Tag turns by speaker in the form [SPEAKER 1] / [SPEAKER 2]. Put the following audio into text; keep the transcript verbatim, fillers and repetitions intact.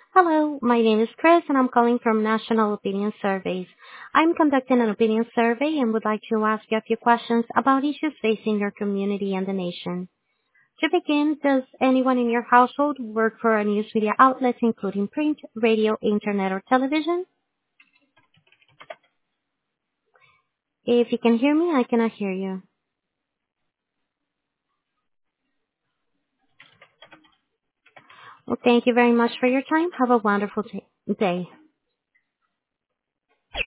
[SPEAKER 1] Hello, my name is Chris and I'm calling from National Opinion Surveys. I'm conducting an opinion survey and would like to ask you a few questions about issues facing your community and the nation. To begin, does anyone in your household work for a news media outlet including print, radio, internet, or television? If you can hear me, I cannot hear you. Well, thank you very much for your time. Have a wonderful t- day.